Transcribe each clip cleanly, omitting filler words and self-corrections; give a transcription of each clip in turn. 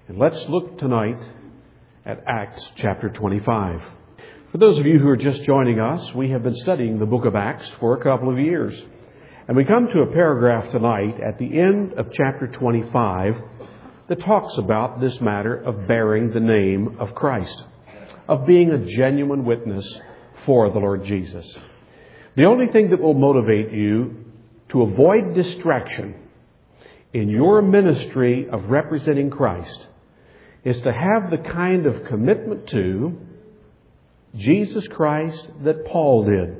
And let's look tonight at Acts chapter 25. For those of you who are just joining us, we have been studying the book of Acts for a couple of years. And we come to a paragraph tonight at the end of chapter 25 that talks about this matter of bearing the name of Christ, of being a genuine witness for the Lord Jesus. The only thing that will motivate you to avoid distraction in your ministry of representing Christ is to have the kind of commitment to Jesus Christ that Paul did.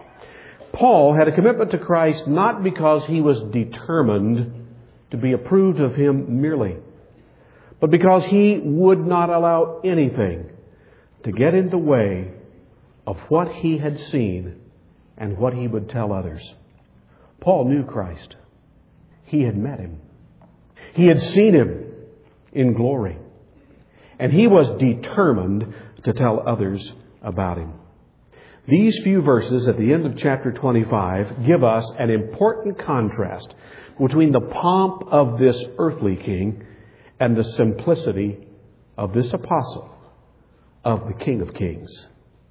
Paul had a commitment to Christ not because he was determined to be approved of Him merely, but because he would not allow anything to get in the way of what he had seen and what he would tell others. Paul knew Christ. He had met Him. He had seen Him in glory. And he was determined to tell others about Him. These few verses at the end of chapter 25 give us an important contrast between the pomp of this earthly king and the simplicity of this apostle of the King of Kings.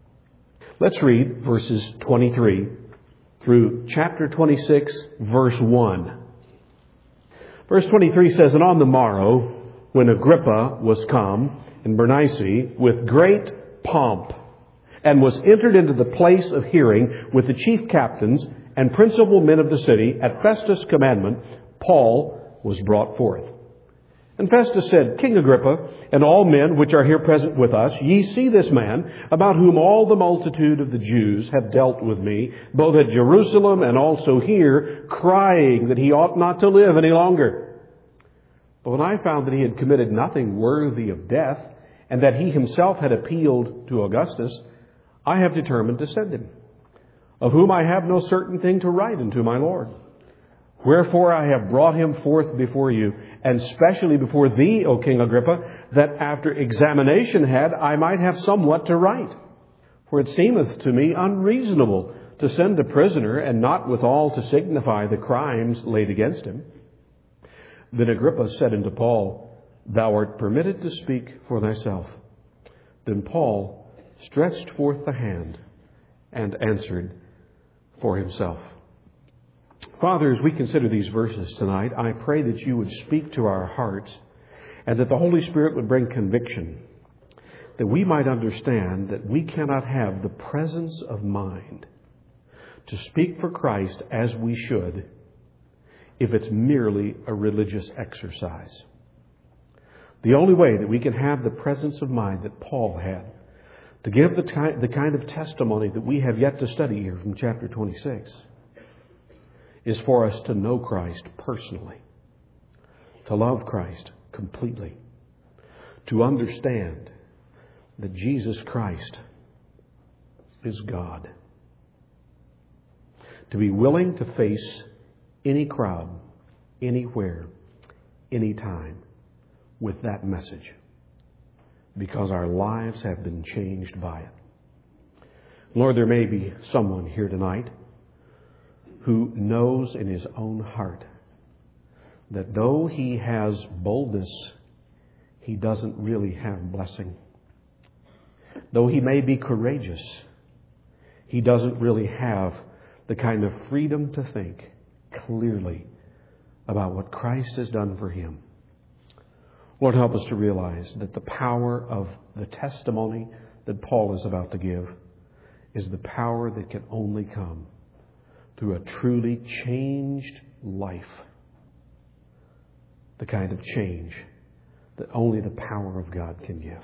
Let's read verses 23 through chapter 26, verse 1. Verse 23 says, "And on the morrow, when Agrippa was come, and Bernice, with great pomp, and was entered into the place of hearing with the chief captains and principal men of the city, at Festus' commandment, Paul was brought forth. And Festus said, King Agrippa, and all men which are here present with us, ye see this man, about whom all the multitude of the Jews have dealt with me, both at Jerusalem and also here, crying that he ought not to live any longer. But when I found that he had committed nothing worthy of death, and that he himself had appealed to Augustus, I have determined to send him, of whom I have no certain thing to write unto my Lord. Wherefore I have brought him forth before you, and specially before thee, O King Agrippa, that after examination had, I might have somewhat to write. For it seemeth to me unreasonable to send a prisoner, and not withal to signify the crimes laid against him. Then Agrippa said unto Paul, Thou art permitted to speak for thyself. Then Paul stretched forth the hand and answered for himself." Father, as we consider these verses tonight, I pray that you would speak to our hearts and that the Holy Spirit would bring conviction, that we might understand that we cannot have the presence of mind to speak for Christ as we should if it's merely a religious exercise. The only way that we can have the presence of mind that Paul had to give the kind of testimony that we have yet to study here from chapter 26 is for us to know Christ personally, to love Christ completely, to understand that Jesus Christ is God, to be willing to face any crowd, anywhere, anytime, with that message, because our lives have been changed by it. Lord, there may be someone here tonight who knows in his own heart that though he has boldness, he doesn't really have blessing. Though he may be courageous, he doesn't really have the kind of freedom to think clearly about what Christ has done for him. Lord, help us to realize that the power of the testimony that Paul is about to give is the power that can only come through a truly changed life. The kind of change that only the power of God can give.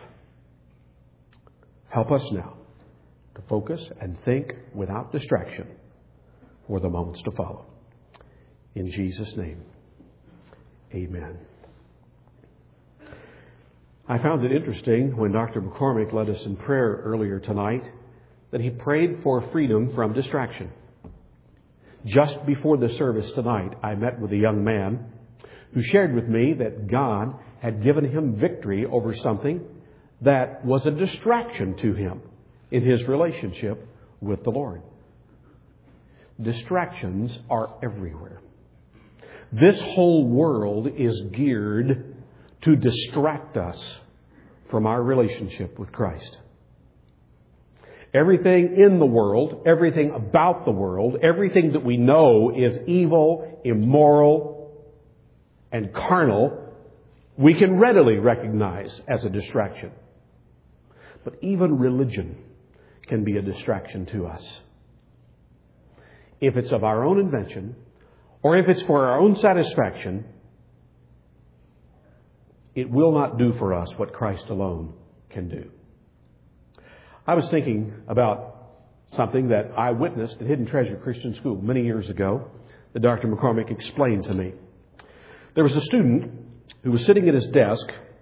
Help us now to focus and think without distraction for the moments to follow. In Jesus' name, amen. I found it interesting when Dr. McCormick led us in prayer earlier tonight that he prayed for freedom from distraction. Just before the service tonight, I met with a young man who shared with me that God had given him victory over something that was a distraction to him in his relationship with the Lord. Distractions are everywhere. This whole world is geared to distract us from our relationship with Christ. Everything in the world, everything about the world, everything that we know is evil, immoral, and carnal, we can readily recognize as a distraction. But even religion can be a distraction to us. If it's of our own invention, or if it's for our own satisfaction, it will not do for us what Christ alone can do. I was thinking about something that I witnessed at Hidden Treasure Christian School many years ago that Dr. McCormick explained to me. There was a student who was sitting at his desk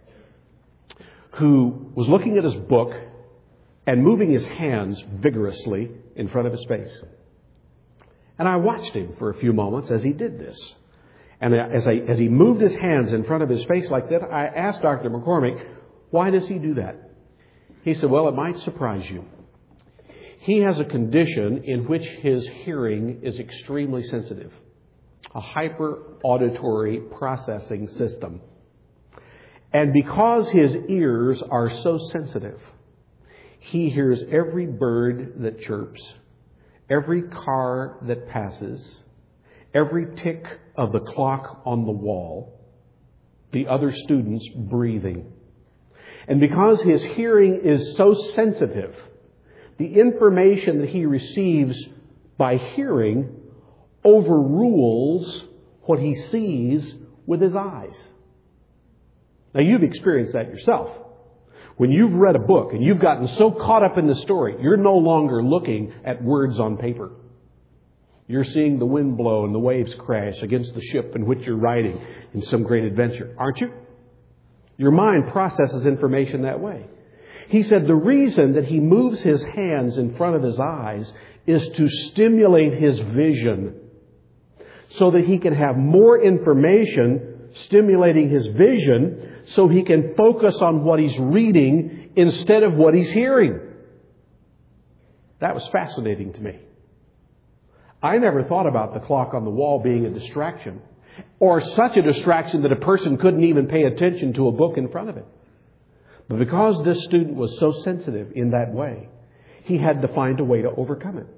who was looking at his book and moving his hands vigorously in front of his face. And I watched him for a few moments as he did this. And as he moved his hands in front of his face like that, I asked Dr. McCormick, why does he do that? He said, well, it might surprise you. He has a condition in which his hearing is extremely sensitive, a hyper-auditory processing system. And because his ears are so sensitive, he hears every bird that chirps, every car that passes, every tick of the clock on the wall, the other students breathing. And because his hearing is so sensitive, the information that he receives by hearing overrules what he sees with his eyes. Now, you've experienced that yourself. When you've read a book and you've gotten so caught up in the story, you're no longer looking at words on paper. You're seeing the wind blow and the waves crash against the ship in which you're riding in some great adventure, aren't you? Your mind processes information that way. He said the reason that he moves his hands in front of his eyes is to stimulate his vision so that he can have more information stimulating his vision so he can focus on what he's reading instead of what he's hearing. That was fascinating to me. I never thought about the clock on the wall being a distraction, or such a distraction that a person couldn't even pay attention to a book in front of it. But because this student was so sensitive in that way, he had to find a way to overcome it.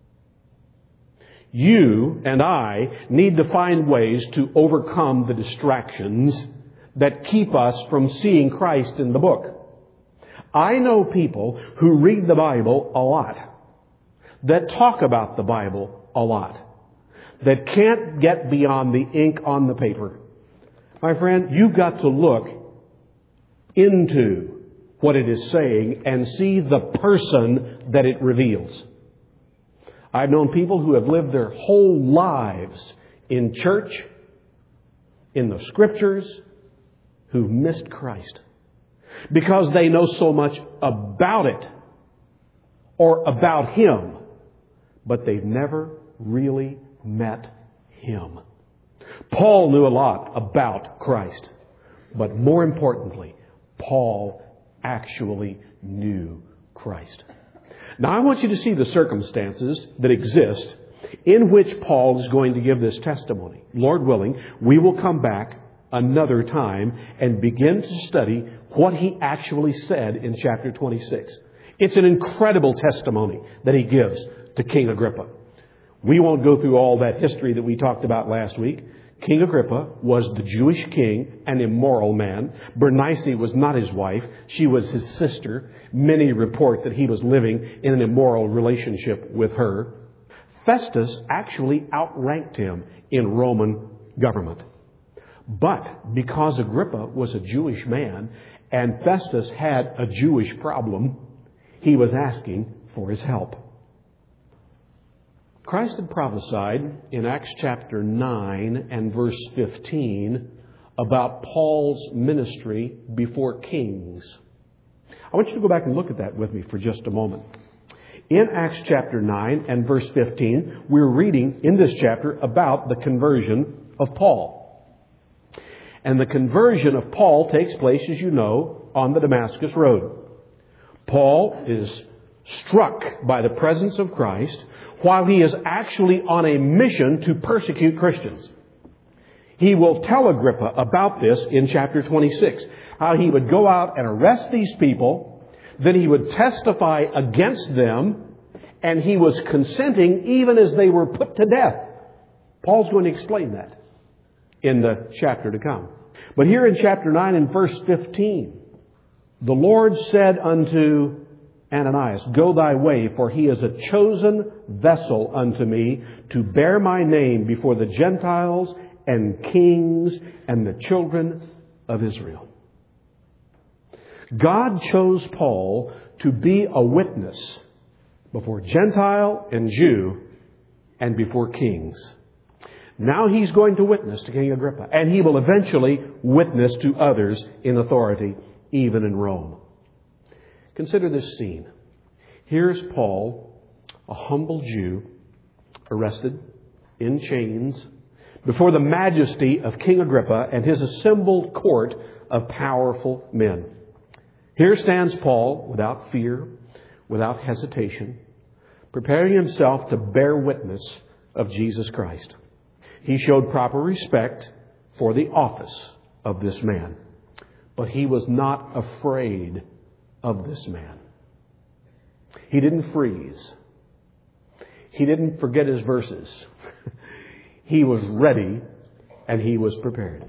You and I need to find ways to overcome the distractions that keep us from seeing Christ in the book. I know people who read the Bible a lot, that talk about the Bible a lot, that can't get beyond the ink on the paper. My friend, you've got to look into what it is saying and see the person that it reveals. I've known people who have lived their whole lives in church, in the Scriptures, who've missed Christ because they know so much about it or about Him, but they've never really met Him. Paul knew a lot about Christ, but more importantly, Paul actually knew Christ. Now, I want you to see the circumstances that exist in which Paul is going to give this testimony. Lord willing, we will come back another time and begin to study what he actually said in chapter 26. It's an incredible testimony that he gives to King Agrippa. We won't go through all that history that we talked about last week. King Agrippa was the Jewish king, an immoral man. Bernice was not his wife. She was his sister. Many report that he was living in an immoral relationship with her. Festus actually outranked him in Roman government. But because Agrippa was a Jewish man and Festus had a Jewish problem, he was asking for his help. Christ had prophesied in Acts chapter 9 and verse 15 about Paul's ministry before kings. I want you to go back and look at that with me for just a moment. In Acts chapter 9 and verse 15, we're reading in this chapter about the conversion of Paul. And the conversion of Paul takes place, as you know, on the Damascus Road. Paul is struck by the presence of Christ while he is actually on a mission to persecute Christians. He will tell Agrippa about this in chapter 26. How he would go out and arrest these people, then he would testify against them, and he was consenting even as they were put to death. Paul's going to explain that in the chapter to come. But here in chapter 9 and verse 15, the Lord said unto Ananias, Go thy way, for he is a chosen vessel unto me to bear my name before the Gentiles and kings and the children of Israel. God chose Paul to be a witness before Gentile and Jew and before kings. Now he's going to witness to King Agrippa, and he will eventually witness to others in authority, even in Rome. Consider this scene. Here's Paul, a humble Jew, arrested in chains before the majesty of King Agrippa and his assembled court of powerful men. Here stands Paul without fear, without hesitation, preparing himself to bear witness of Jesus Christ. He showed proper respect for the office of this man, but he was not afraid of this man. He didn't freeze. He didn't forget his verses. He was ready and he was prepared.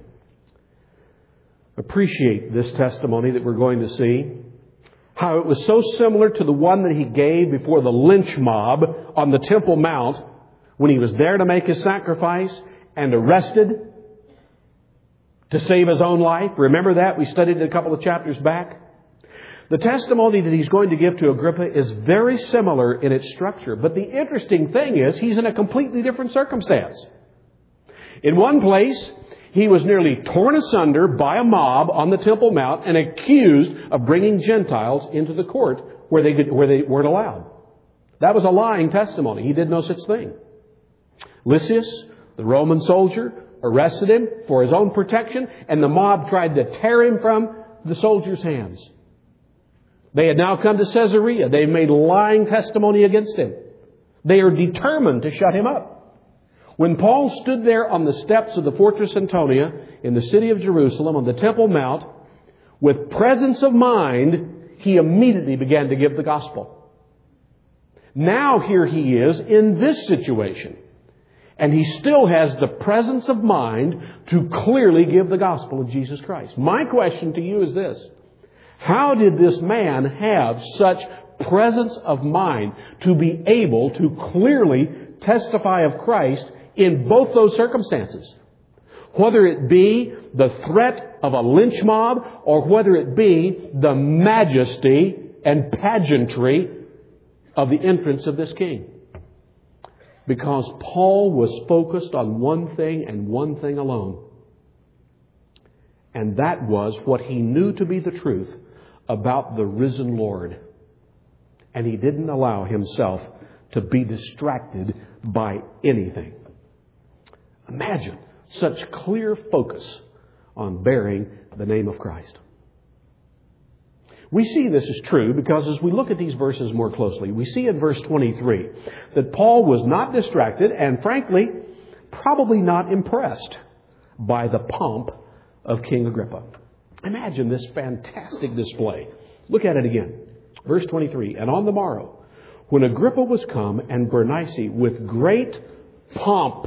Appreciate this testimony that we're going to see. How it was so similar to the one that he gave before the lynch mob on the Temple Mount when he was there to make his sacrifice and arrested to save his own life. Remember that? We studied it a couple of chapters back. The testimony that he's going to give to Agrippa is very similar in its structure. But the interesting thing is he's in a completely different circumstance. In one place, he was nearly torn asunder by a mob on the Temple Mount and accused of bringing Gentiles into the court where they weren't allowed. That was a lying testimony. He did no such thing. Lysias, the Roman soldier, arrested him for his own protection, and the mob tried to tear him from the soldier's hands. They had now come to Caesarea. They made lying testimony against him. They are determined to shut him up. When Paul stood there on the steps of the Fortress Antonia in the city of Jerusalem on the Temple Mount, with presence of mind, he immediately began to give the gospel. Now here he is in this situation. And he still has the presence of mind to clearly give the gospel of Jesus Christ. My question to you is this. How did this man have such presence of mind to be able to clearly testify of Christ in both those circumstances? Whether it be the threat of a lynch mob or whether it be the majesty and pageantry of the entrance of this king. Because Paul was focused on one thing and one thing alone. And that was what he knew to be the truth about the risen Lord. And he didn't allow himself to be distracted by anything. Imagine such clear focus on bearing the name of Christ. We see this is true because as we look at these verses more closely, we see in verse 23 that Paul was not distracted and frankly, probably not impressed by the pomp of King Agrippa. Imagine this fantastic display. Look at it again. Verse 23, And on the morrow, when Agrippa was come and Bernice with great pomp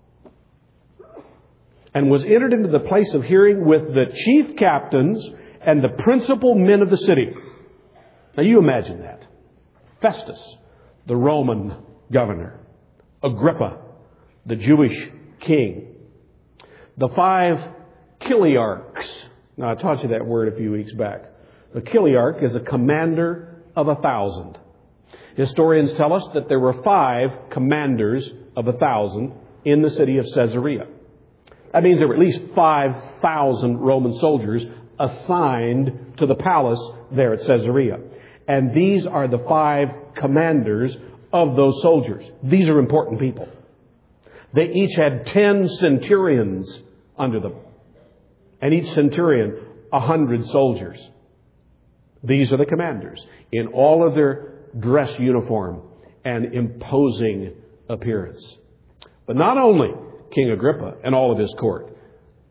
and was entered into the place of hearing with the chief captains and the principal men of the city. Now you imagine that. Festus, the Roman governor. Agrippa, the Jewish king. The 5 chiliarchs. Now I taught you that word a few weeks back. The chiliarch is a commander of 1,000. Historians tell us that there were 5 commanders of 1,000 in the city of Caesarea. That means there were at least 5,000 Roman soldiers assigned to the palace there at Caesarea. And these are the 5 commanders of those soldiers. These are important people. They each had 10 centurions under them. And each centurion, 100 soldiers. These are the commanders in all of their dress uniform and imposing appearance. But not only King Agrippa and all of his court,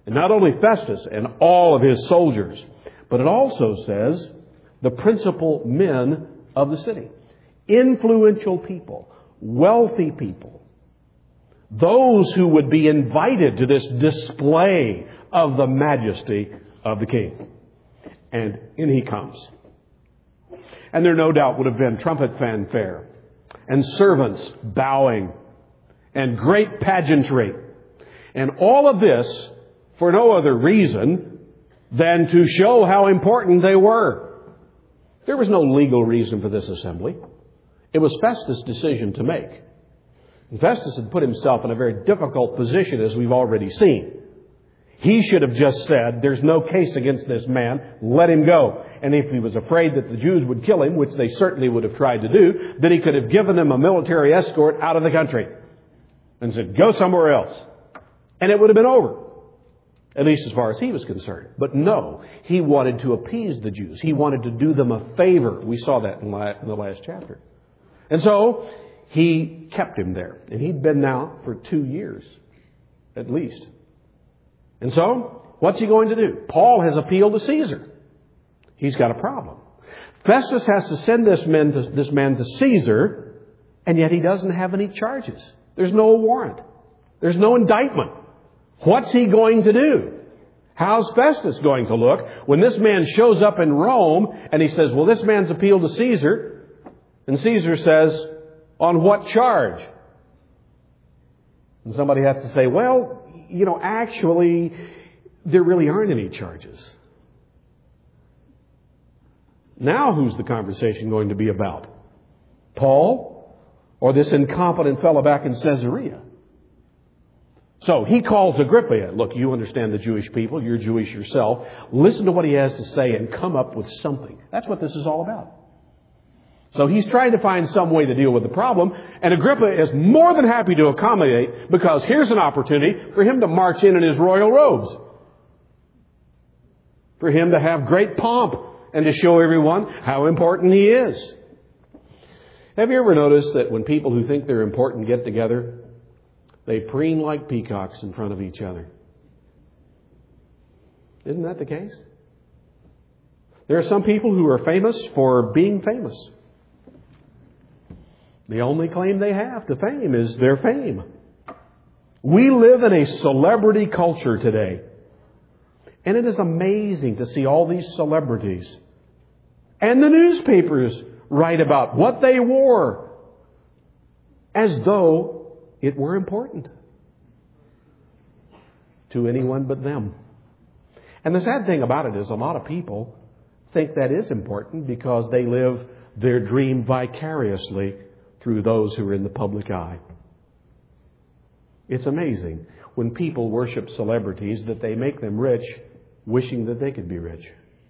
And not only Festus and all of his soldiers, but it also says the principal men of the city. Influential people, wealthy people, those who would be invited to this display of the majesty of the king. And in he comes. And there no doubt would have been trumpet fanfare and servants bowing and great pageantry. And all of this for no other reason than to show how important they were. There was no legal reason for this assembly. It was Festus' decision to make. And Festus had put himself in a very difficult position, as we've already seen. He should have just said, there's no case against this man, let him go. And if he was afraid that the Jews would kill him, which they certainly would have tried to do, then he could have given them a military escort out of the country and said, go somewhere else. And it would have been over, at least as far as he was concerned. But no, he wanted to appease the Jews. He wanted to do them a favor. We saw that in the last chapter. And so he kept him there. And he'd been now for 2 years, at least. And so, what's he going to do? Paul has appealed to Caesar. He's got a problem. Festus has to send this man to Caesar, and yet he doesn't have any charges. There's no warrant. There's no indictment. What's he going to do? How's Festus going to look when this man shows up in Rome and he says, well, this man's appealed to Caesar, and Caesar says, on what charge? And somebody has to say, well, actually, there really aren't any charges. Now who's the conversation going to be about? Paul or this incompetent fellow back in Caesarea? So he calls Agrippa. Look, you understand the Jewish people. You're Jewish yourself. Listen to what he has to say and come up with something. That's what this is all about. So he's trying to find some way to deal with the problem. And Agrippa is more than happy to accommodate, because here's an opportunity for him to march in his royal robes. For him to have great pomp and to show everyone how important he is. Have you ever noticed that when people who think they're important get together, they preen like peacocks in front of each other? Isn't that the case? There are some people who are famous for being famous. The only claim they have to fame is their fame. We live in a celebrity culture today. And it is amazing to see all these celebrities. And the newspapers write about what they wore as though it were important to anyone but them. And the sad thing about it is a lot of people think that is important because they live their dream vicariously through those who are in the public eye. It's amazing when people worship celebrities that they make them rich, wishing that they could be rich.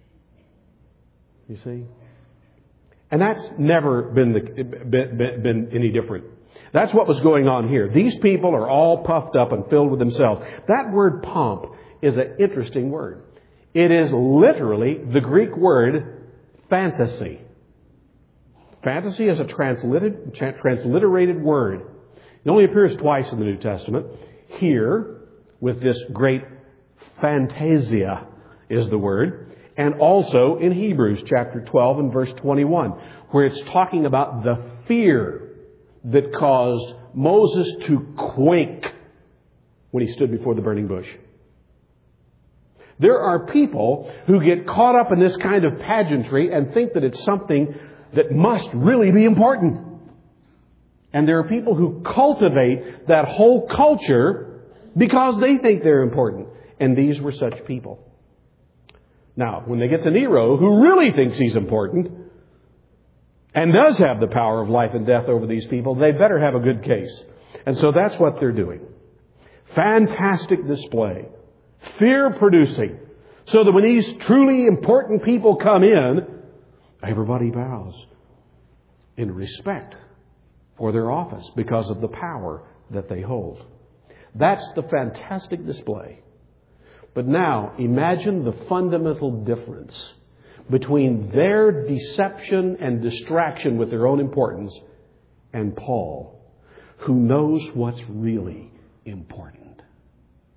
You see? And that's never been any different. That's what was going on here. These people are all puffed up and filled with themselves. That word pomp is an interesting word. It is literally the Greek word fantasy. Fantasy is a transliterated word. It only appears twice in the New Testament. Here, with this great fantasia is the word. And also in Hebrews chapter 12 and verse 21, where it's talking about the fear that caused Moses to quake when he stood before the burning bush. There are people who get caught up in this kind of pageantry and think that it's something that must really be important. And there are people who cultivate that whole culture because they think they're important. And these were such people. Now, when they get to Nero, who really thinks he's important and does have the power of life and death over these people, they better have a good case. And so that's what they're doing. Fantastic display. Fear-producing. So that when these truly important people come in, everybody bows in respect for their office because of the power that they hold. That's the fantastic display. But now, imagine the fundamental difference between their deception and distraction with their own importance and Paul, who knows what's really important.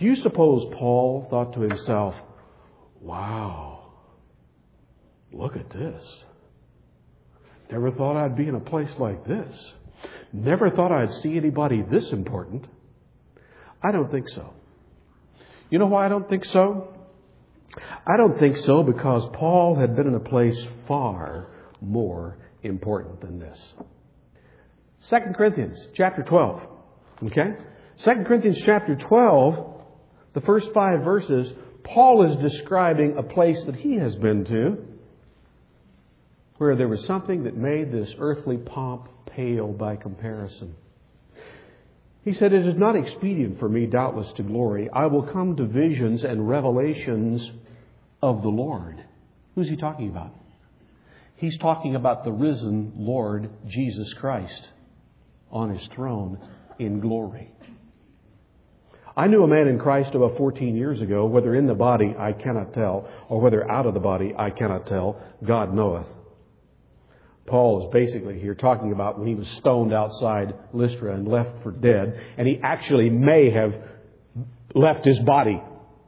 Do you suppose Paul thought to himself, wow, look at this. Never thought I'd be in a place like this. Never thought I'd see anybody this important. I don't think so. You know why I don't think so? I don't think so because Paul had been in a place far more important than this. 2 Corinthians chapter 12. Okay? 2 Corinthians chapter 12, the first 5 verses, Paul is describing a place that he has been to where there was something that made this earthly pomp pale by comparison. He said, "It is not expedient for me, doubtless, to glory. I will come to visions and revelations of the Lord." Who's he talking about? He's talking about the risen Lord Jesus Christ on His throne in glory. I knew a man in Christ about 14 years ago, whether in the body I cannot tell, or whether out of the body I cannot tell, God knoweth. Paul is basically here talking about when he was stoned outside Lystra and left for dead, and he actually may have left his body.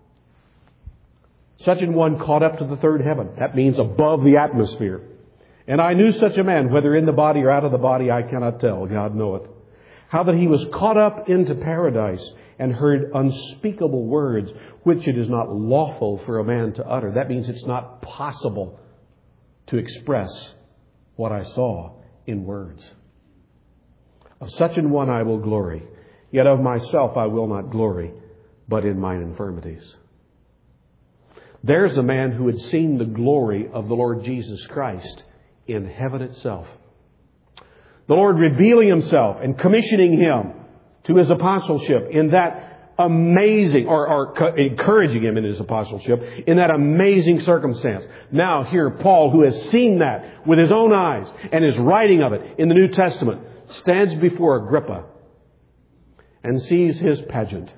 Such an one caught up to the third heaven. That means above the atmosphere. And I knew such a man, whether in the body or out of the body, I cannot tell, God knoweth. How that he was caught up into paradise and heard unspeakable words, which it is not lawful for a man to utter. That means it's not possible to express what I saw in words. Of such an one I will glory, yet of myself I will not glory, but in mine infirmities. There's a man who had seen the glory of the Lord Jesus Christ in heaven itself. The Lord revealing Himself and commissioning him to His apostleship in that amazing, or encouraging him in his apostleship in that amazing circumstance. Now here Paul, who has seen that with his own eyes and is writing of it in the New Testament, stands before Agrippa and sees his pageant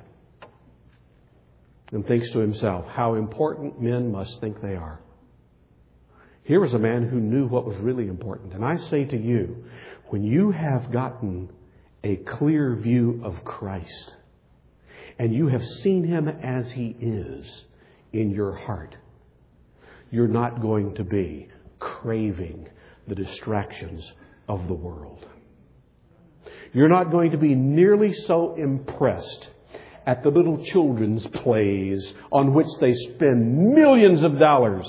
and thinks to himself, how important men must think they are. Here was a man who knew what was really important. And I say to you, when you have gotten a clear view of Christ, and you have seen Him as He is in your heart, you're not going to be craving the distractions of the world. You're not going to be nearly so impressed at the little children's plays on which they spend millions of dollars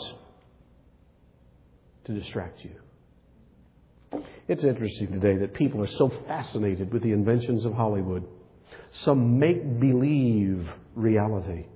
to distract you. It's interesting today that people are so fascinated with the inventions of Hollywood. Some make-believe reality.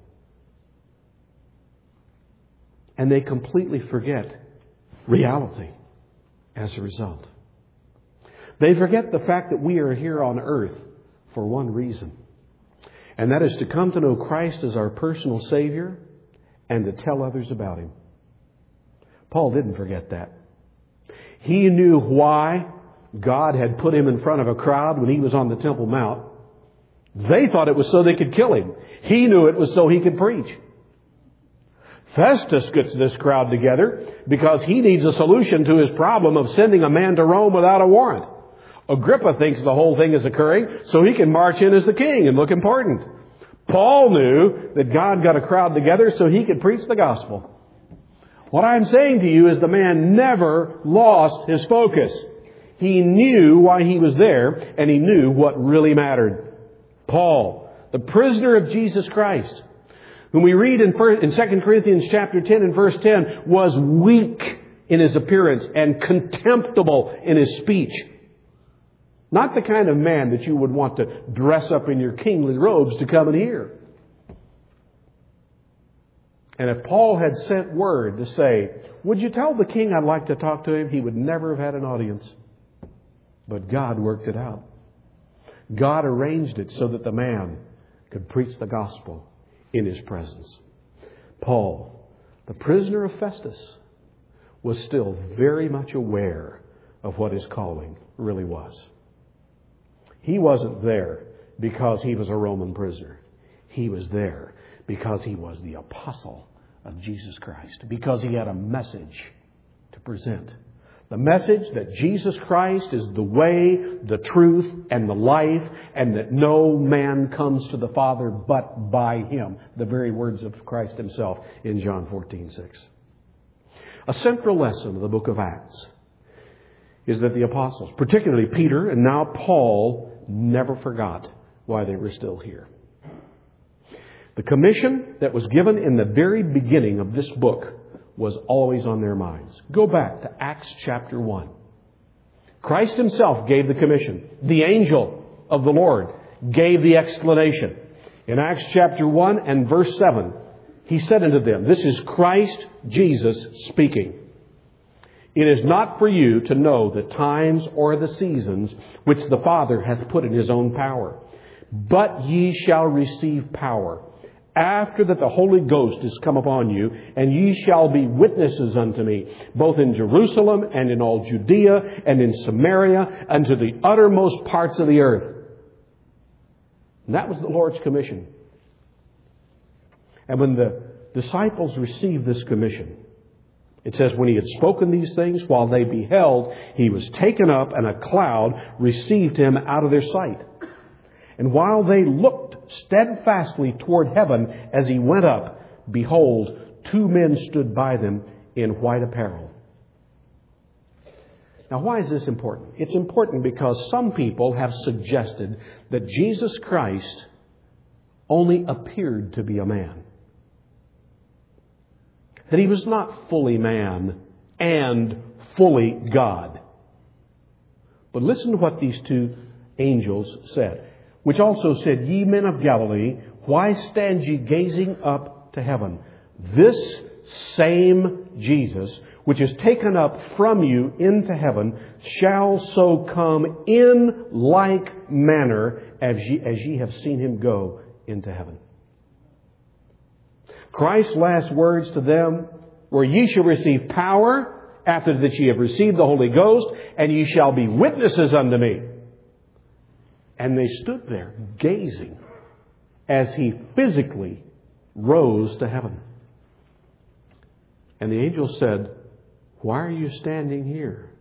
And they completely forget reality as a result. They forget the fact that we are here on earth for one reason. And that is to come to know Christ as our personal Savior and to tell others about Him. Paul didn't forget that. He knew why God had put him in front of a crowd when he was on the Temple Mount. They thought it was so they could kill him. He knew it was so he could preach. Festus gets this crowd together because he needs a solution to his problem of sending a man to Rome without a warrant. Agrippa thinks the whole thing is occurring so he can march in as the king and look important. Paul knew that God got a crowd together so he could preach the gospel. What I'm saying to you is the man never lost his focus. He knew why he was there, and he knew what really mattered. Paul, the prisoner of Jesus Christ, whom we read in 2 Corinthians chapter 10 and verse 10, was weak in his appearance and contemptible in his speech. Not the kind of man that you would want to dress up in your kingly robes to come and hear. And if Paul had sent word to say, would you tell the king I'd like to talk to him? He would never have had an audience. But God worked it out. God arranged it so that the man could preach the gospel in his presence. Paul, the prisoner of Festus, was still very much aware of what his calling really was. He wasn't there because he was a Roman prisoner. He was there because he was the apostle of Jesus Christ. Because he had a message to present The message that Jesus Christ is the way, the truth, and the life, and that no man comes to the Father but by Him. The very words of Christ Himself in John 14:6. A central lesson of the book of Acts is that the apostles, particularly Peter and now Paul, never forgot why they were still here. The commission that was given in the very beginning of this book was always on their minds. Go back to Acts chapter 1. Christ Himself gave the commission. The angel of the Lord gave the explanation. In Acts chapter 1 and verse 7, He said unto them, this is Christ Jesus speaking. It is not for you to know the times or the seasons which the Father hath put in His own power. But ye shall receive power after that the Holy Ghost is come upon you, and ye shall be witnesses unto me, both in Jerusalem and in all Judea and in Samaria, and to the uttermost parts of the earth. And that was the Lord's commission. And when the disciples received this commission, it says, when He had spoken these things, while they beheld, He was taken up, and a cloud received Him out of their sight. And while they looked steadfastly toward heaven as He went up, behold, two men stood by them in white apparel. Now, why is this important? It's important because some people have suggested that Jesus Christ only appeared to be a man. That He was not fully man and fully God. But listen to what these two angels said. Which also said, ye men of Galilee, why stand ye gazing up to heaven? This same Jesus, which is taken up from you into heaven, shall so come in like manner as ye have seen Him go into heaven. Christ's last words to them were, ye shall receive power after that ye have received the Holy Ghost, and ye shall be witnesses unto me. And they stood there gazing as He physically rose to heaven. And the angel said, why are you standing here?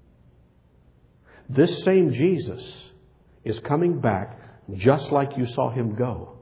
This same Jesus is coming back just like you saw Him go.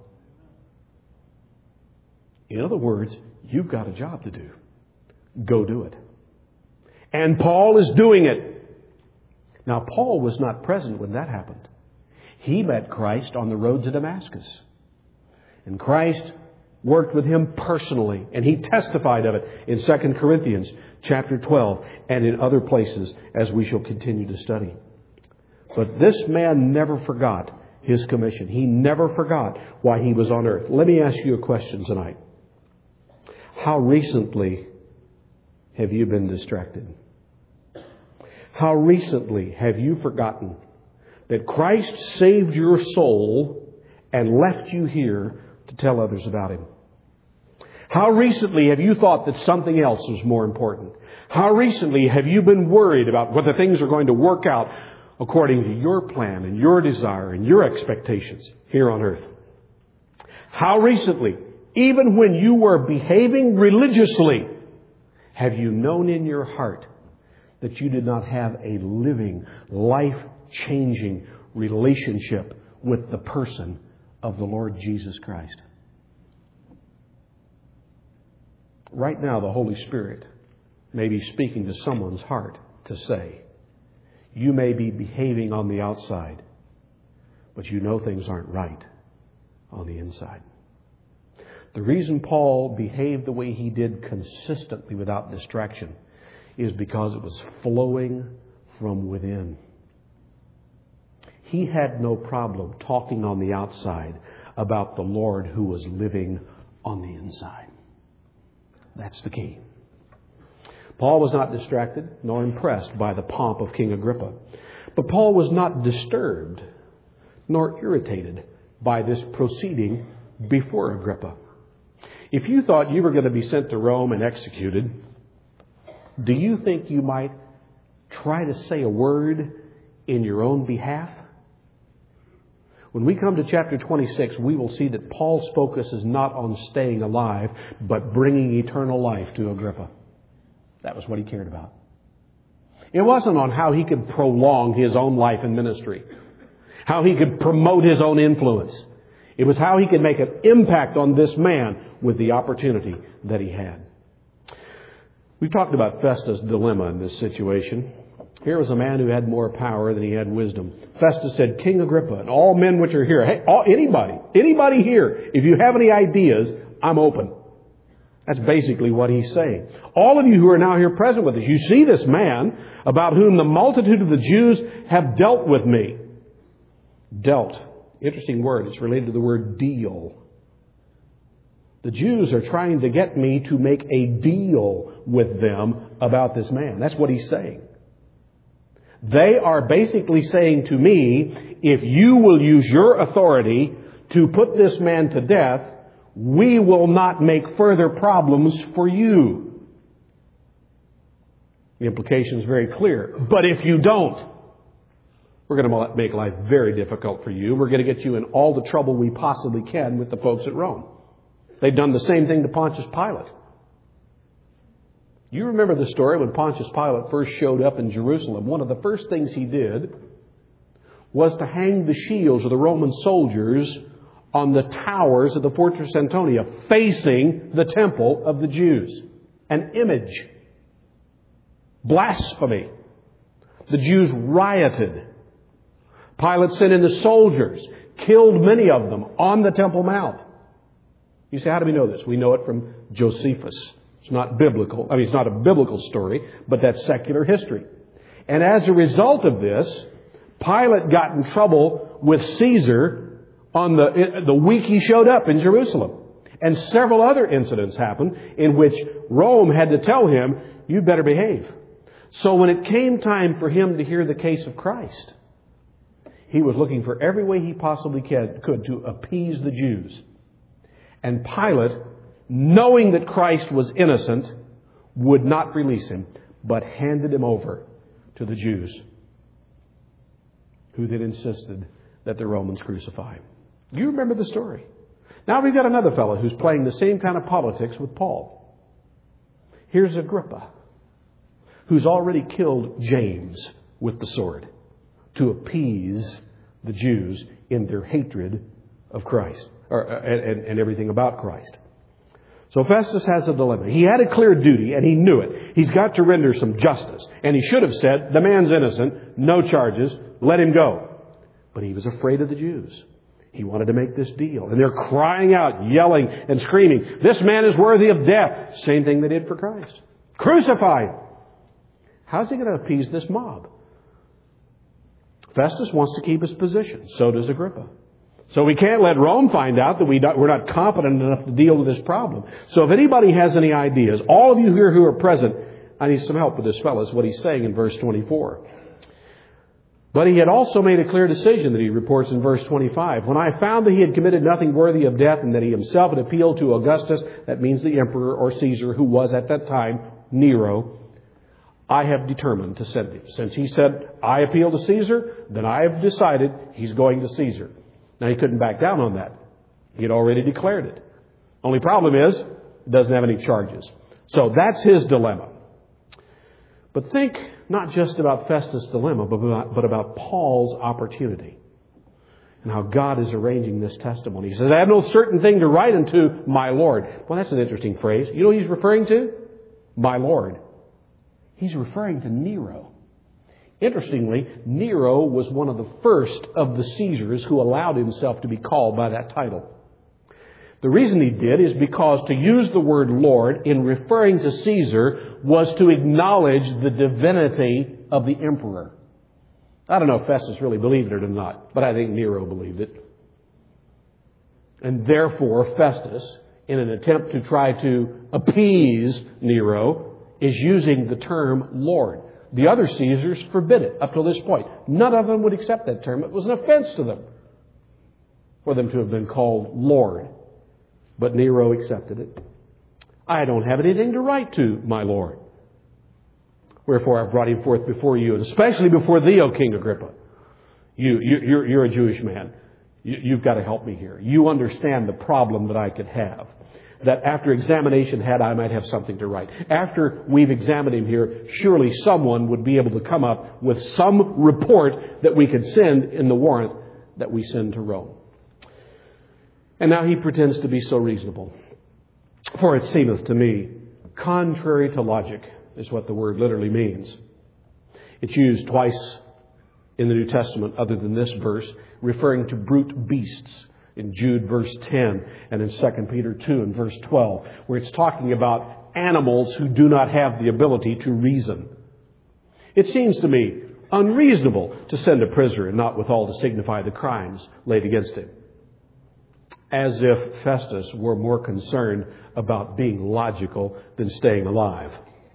In other words, you've got a job to do. Go do it. And Paul is doing it. Now, Paul was not present when that happened. He met Christ on the road to Damascus. And Christ worked with him personally. And he testified of it in 2 Corinthians chapter 12 and in other places as we shall continue to study. But this man never forgot his commission. He never forgot why he was on earth. Let me ask you a question tonight. How recently have you been distracted? How recently have you forgotten that Christ saved your soul and left you here to tell others about Him? How recently have you thought that something else was more important? How recently have you been worried about whether things are going to work out according to your plan and your desire and your expectations here on earth? How recently, even when you were behaving religiously, have you known in your heart that you did not have a living, life-changing relationship with the person of the Lord Jesus Christ? Right now, the Holy Spirit may be speaking to someone's heart to say, you may be behaving on the outside, but you know things aren't right on the inside. The reason Paul behaved the way he did consistently without distraction is because it was flowing from within. He had no problem talking on the outside about the Lord who was living on the inside. That's the key. Paul was not distracted nor impressed by the pomp of King Agrippa. But Paul was not disturbed nor irritated by this proceeding before Agrippa. If you thought you were going to be sent to Rome and executed, do you think you might try to say a word in your own behalf? When we come to chapter 26, we will see that Paul's focus is not on staying alive, but bringing eternal life to Agrippa. That was what he cared about. It wasn't on how he could prolong his own life and ministry, how he could promote his own influence. It was how he could make an impact on this man with the opportunity that he had. We talked about Festus' dilemma in this situation. Here was a man who had more power than he had wisdom. Festus said, King Agrippa, and all men which are here, hey, anybody here, if you have any ideas, I'm open. That's basically what he's saying. All of you who are now here present with us, you see this man about whom the multitude of the Jews have dealt with me. Dealt. Interesting word. It's related to the word deal. The Jews are trying to get me to make a deal with them about this man. That's what he's saying. They are basically saying to me, if you will use your authority to put this man to death, we will not make further problems for you. The implication is very clear. But if you don't, we're going to make life very difficult for you. We're going to get you in all the trouble we possibly can with the folks at Rome. They've done the same thing to Pontius Pilate. You remember the story when Pontius Pilate first showed up in Jerusalem. One of the first things he did was to hang the shields of the Roman soldiers on the towers of the Fortress Antonia, facing the temple of the Jews. An image. Blasphemy. The Jews rioted. Pilate sent in the soldiers, killed many of them on the Temple Mount. You say, how do we know this? We know it from Josephus. It's not biblical. It's not a biblical story, but that's secular history. And as a result of this, Pilate got in trouble with Caesar on the week he showed up in Jerusalem. And several other incidents happened in which Rome had to tell him, you better behave. So when it came time for him to hear the case of Christ, he was looking for every way he possibly could to appease the Jews. And Pilate, knowing that Christ was innocent, would not release him, but handed him over to the Jews, who then insisted that the Romans crucify him. You remember the story. Now we've got another fellow who's playing the same kind of politics with Paul. Here's Agrippa, who's already killed James with the sword to appease the Jews in their hatred of Christ and everything about Christ. So Festus has a dilemma. He had a clear duty and he knew it. He's got to render some justice. And he should have said, the man's innocent, no charges, let him go. But he was afraid of the Jews. He wanted to make this deal. And they're crying out, yelling and screaming, this man is worthy of death. Same thing they did for Christ. Crucify him. How's he going to appease this mob? Festus wants to keep his position. So does Agrippa. So we can't let Rome find out that we're not competent enough to deal with this problem. So if anybody has any ideas, all of you here who are present, I need some help with this fellow, is what he's saying in verse 24. But he had also made a clear decision that he reports in verse 25. When I found that he had committed nothing worthy of death and that he himself had appealed to Augustus, that means the emperor or Caesar, who was at that time Nero, I have determined to send him. Since he said, I appeal to Caesar, then I have decided he's going to Caesar. Now, he couldn't back down on that. He had already declared it. Only problem is, he doesn't have any charges. So that's his dilemma. But think not just about Festus' dilemma, but about Paul's opportunity and how God is arranging this testimony. He says, I have no certain thing to write unto my Lord. Well, that's an interesting phrase. You know what he's referring to? My Lord. He's referring to Nero. Interestingly, Nero was one of the first of the Caesars who allowed himself to be called by that title. The reason he did is because to use the word Lord in referring to Caesar was to acknowledge the divinity of the emperor. I don't know if Festus really believed it or not, but I think Nero believed it. And therefore, Festus, in an attempt to try to appease Nero, is using the term Lord. The other Caesars forbid it up to this point. None of them would accept that term. It was an offense to them for them to have been called Lord. But Nero accepted it. I don't have anything to write to, my Lord. Wherefore I've brought him forth before you, and especially before thee, O King Agrippa. You're a Jewish man. You've got to help me here. You understand the problem that I could have. that after examination had, I might have something to write. After we've examined him here, surely someone would be able to come up with some report that we could send in the warrant that we send to Rome. And now he pretends to be so reasonable. For it seemeth to me, contrary to logic, is what the word literally means. It's used twice in the New Testament, other than this verse, referring to brute beasts in Jude verse 10 and in 2 Peter 2 and verse 12, where it's talking about animals who do not have the ability to reason. It seems to me unreasonable to send a prisoner and not withal to signify the crimes laid against him. As if Festus were more concerned about being logical than staying alive.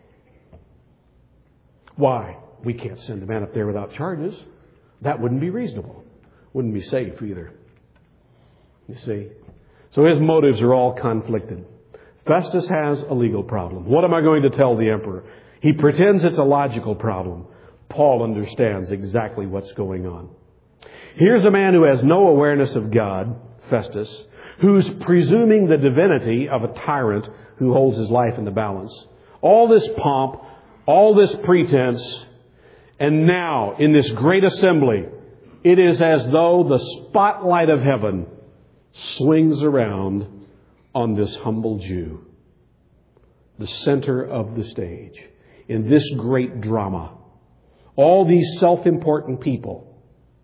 Why? We can't send a man up there without charges. That wouldn't be reasonable. Wouldn't be safe either. You see? So his motives are all conflicted. Festus has a legal problem. What am I going to tell the emperor? He pretends it's a logical problem. Paul understands exactly what's going on. Here's a man who has no awareness of God, Festus, who's presuming the divinity of a tyrant who holds his life in the balance. All this pomp, all this pretense, and now in this great assembly, it is as though the spotlight of heaven swings around on this humble Jew, the center of the stage, in this great drama. All these self-important people.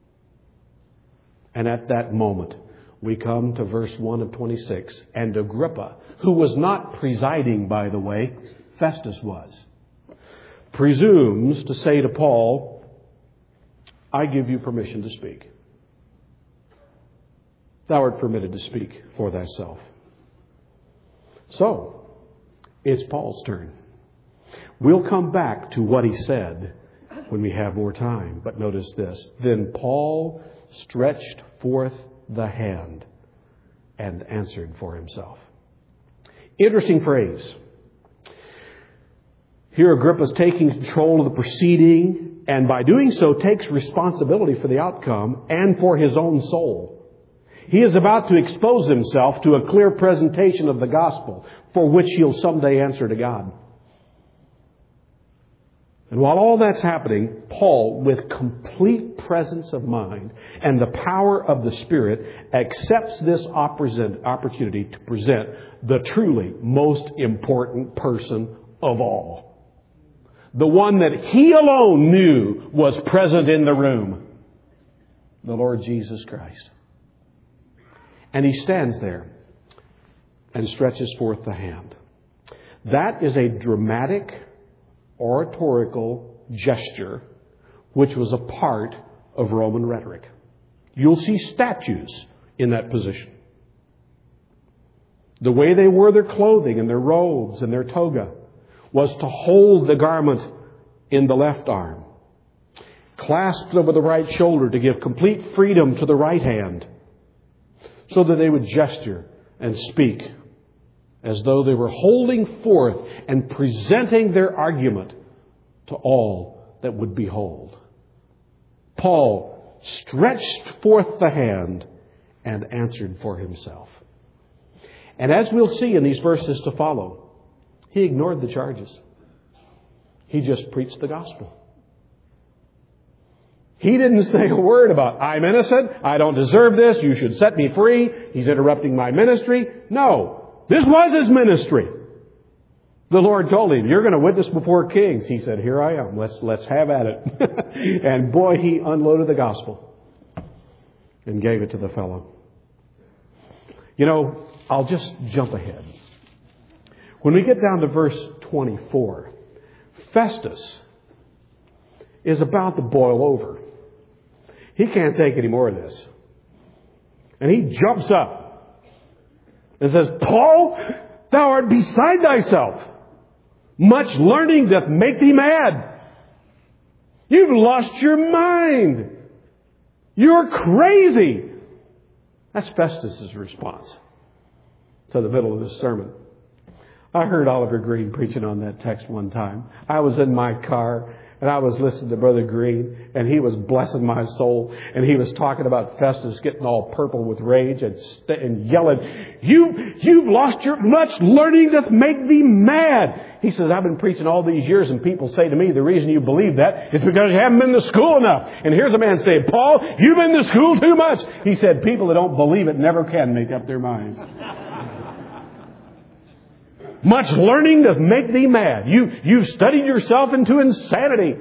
And at that moment, we come to verse 1 of 26. And Agrippa, who was not presiding, by the way, Festus was, presumes to say to Paul, I give you permission to speak. Thou art permitted to speak for thyself. So, it's Paul's turn. We'll come back to what he said when we have more time. But notice this. Then Paul stretched forth the hand and answered for himself. Interesting phrase. Here Agrippa's taking control of the proceeding, and by doing so takes responsibility for the outcome and for his own soul. He is about to expose himself to a clear presentation of the gospel for which he'll someday answer to God. And while all that's happening, Paul, with complete presence of mind and the power of the Spirit, accepts this opportunity to present the truly most important person of all. The one that he alone knew was present in the room. The Lord Jesus Christ. And he stands there and stretches forth the hand. That is a dramatic, oratorical gesture which was a part of Roman rhetoric. You'll see statues in that position. The way they wore their clothing and their robes and their toga was to hold the garment in the left arm, clasped over the right shoulder to give complete freedom to the right hand, so that they would gesture and speak as though they were holding forth and presenting their argument to all that would behold. Paul stretched forth the hand and answered for himself. And as we'll see in these verses to follow, he ignored the charges. He just preached the gospel. He didn't say a word about, I'm innocent, I don't deserve this, you should set me free, he's interrupting my ministry. No, this was his ministry. The Lord told him, you're going to witness before kings. He said, here I am, let's have at it. And boy, he unloaded the gospel and gave it to the fellow. You know, I'll just jump ahead. When we get down to verse 24, Festus is about to boil over. He can't take any more of this. And he jumps up and says, Paul, thou art beside thyself. Much learning doth make thee mad. You've lost your mind. You're crazy. That's Festus's response to the middle of this sermon. I heard Oliver Green preaching on that text one time. I was in my car and I was listening to Brother Green, and he was blessing my soul, and he was talking about Festus getting all purple with rage and yelling, You've lost your much learning doth make thee mad. He says, I've been preaching all these years, and people say to me, the reason you believe that is because you haven't been to school enough. And here's a man saying, Paul, you've been to school too much. He said, people that don't believe it never can make up their minds. Much learning doth make thee mad. You've studied yourself into insanity.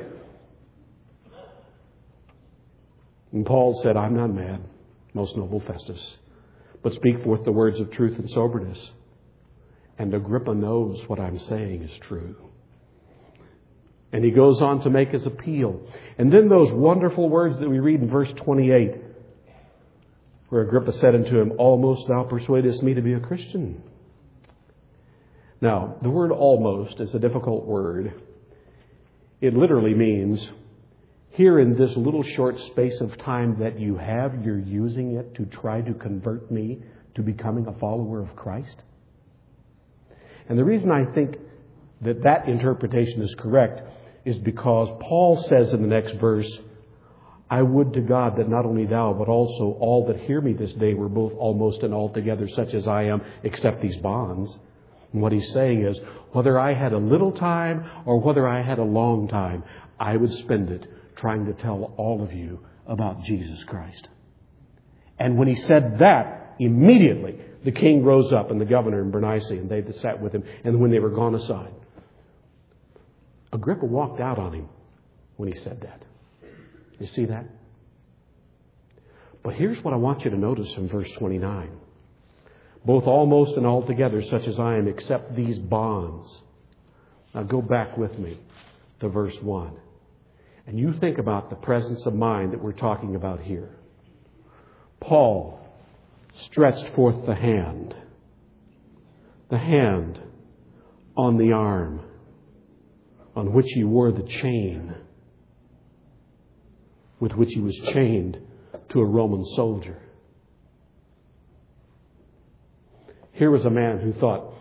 And Paul said, I'm not mad, most noble Festus, but speak forth the words of truth and soberness. And Agrippa knows what I'm saying is true. And he goes on to make his appeal. And then those wonderful words that we read in verse 28, where Agrippa said unto him, Almost thou persuadest me to be a Christian. Now, the word almost is a difficult word. It literally means, here in this little short space of time that you have, you're using it to try to convert me to becoming a follower of Christ. And the reason I think that interpretation is correct is because Paul says in the next verse, I would to God that not only thou, but also all that hear me this day were both almost and altogether such as I am, except these bonds. And what he's saying is, whether I had a little time or whether I had a long time, I would spend it trying to tell all of you about Jesus Christ. And when he said that, immediately the king rose up and the governor and Bernice and they that sat with him. And when they were gone aside, Agrippa walked out on him when he said that. You see that? But here's what I want you to notice in verse 29. Both almost and altogether such as I am, except these bonds. Now go back with me to verse 1. And you think about the presence of mind that we're talking about here. Paul stretched forth the hand on the arm on which he wore the chain with which he was chained to a Roman soldier. Here was a man who thought,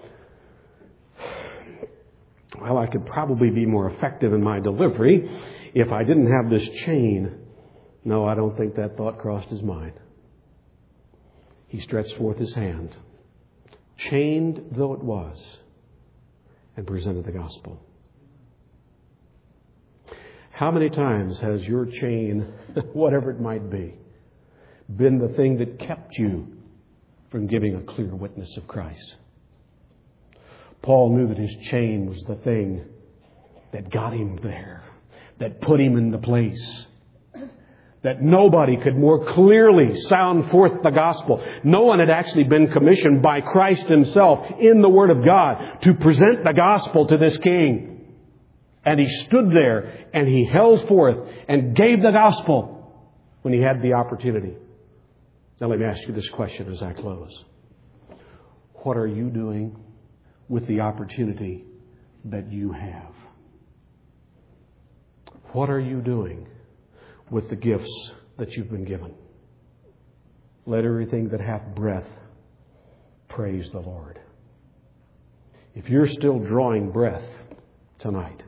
well, I could probably be more effective in my delivery if I didn't have this chain. No, I don't think that thought crossed his mind. He stretched forth his hand, chained though it was, and presented the gospel. How many times has your chain, whatever it might be, been the thing that kept you from giving a clear witness of Christ? Paul knew that his chain was the thing that got him there, that put him in the place, that nobody could more clearly sound forth the gospel. No one had actually been commissioned by Christ himself in the Word of God to present the gospel to this king. And he stood there and he held forth and gave the gospel when he had the opportunity. Now let me ask you this question as I close. What are you doing with the opportunity that you have? What are you doing with the gifts that you've been given? Let everything that hath breath praise the Lord. If you're still drawing breath tonight,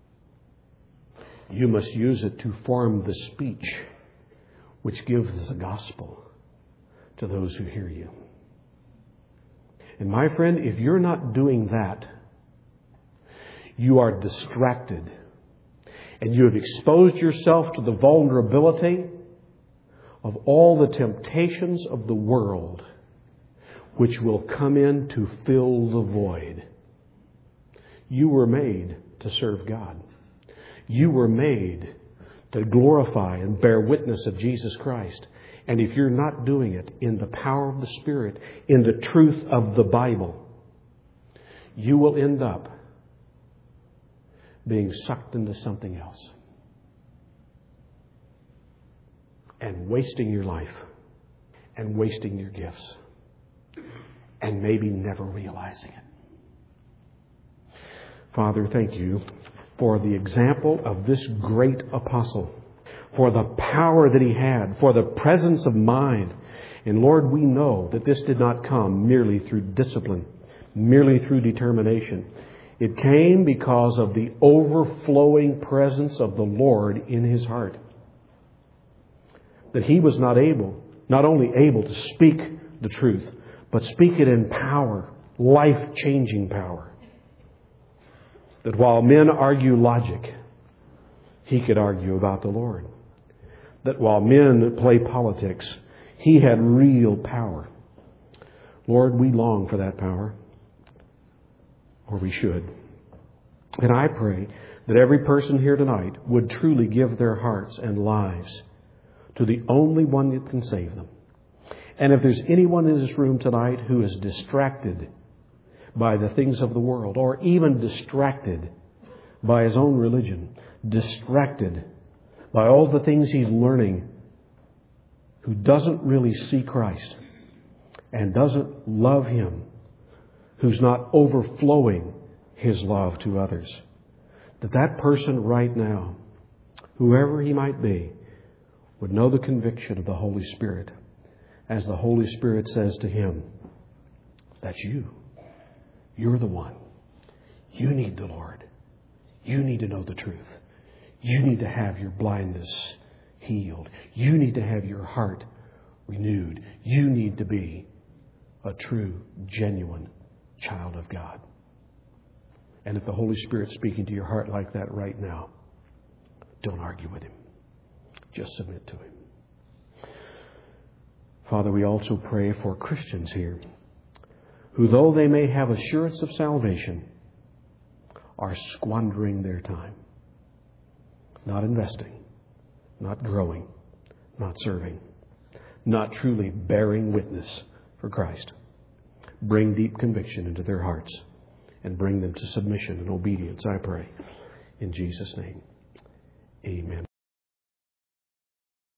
you must use it to form the speech which gives the gospel to those who hear you. And my friend, if you're not doing that, you are distracted and you have exposed yourself to the vulnerability of all the temptations of the world which will come in to fill the void. You were made to serve God. You were made to glorify and bear witness of Jesus Christ. And if you're not doing it in the power of the Spirit, in the truth of the Bible, you will end up being sucked into something else and wasting your life and wasting your gifts and maybe never realizing it. Father, thank you for the example of this great apostle, for the power that he had, for the presence of mind. And Lord, we know that this did not come merely through discipline, merely through determination. It came because of the overflowing presence of the Lord in his heart. That he was not only able to speak the truth, but speak it in power, life-changing power. That while men argue logic, he could argue about the Lord. That while men play politics, he had real power. Lord, we long for that power. Or we should. And I pray that every person here tonight would truly give their hearts and lives to the only one that can save them. And if there's anyone in this room tonight who is distracted by the things of the world, or even distracted by his own religion, distracted by all the things he's learning, who doesn't really see Christ and doesn't love him, who's not overflowing his love to others, that person right now, whoever he might be, would know the conviction of the Holy Spirit as the Holy Spirit says to him, that's you. You're the one. You need the Lord. You need to know the truth. You need to have your blindness healed. You need to have your heart renewed. You need to be a true, genuine child of God. And if the Holy Spirit's speaking to your heart like that right now, don't argue with him. Just submit to him. Father, we also pray for Christians here who, though they may have assurance of salvation, are squandering their time. Not investing, not growing, not serving, not truly bearing witness for Christ. Bring deep conviction into their hearts and bring them to submission and obedience, I pray. In Jesus' name, amen.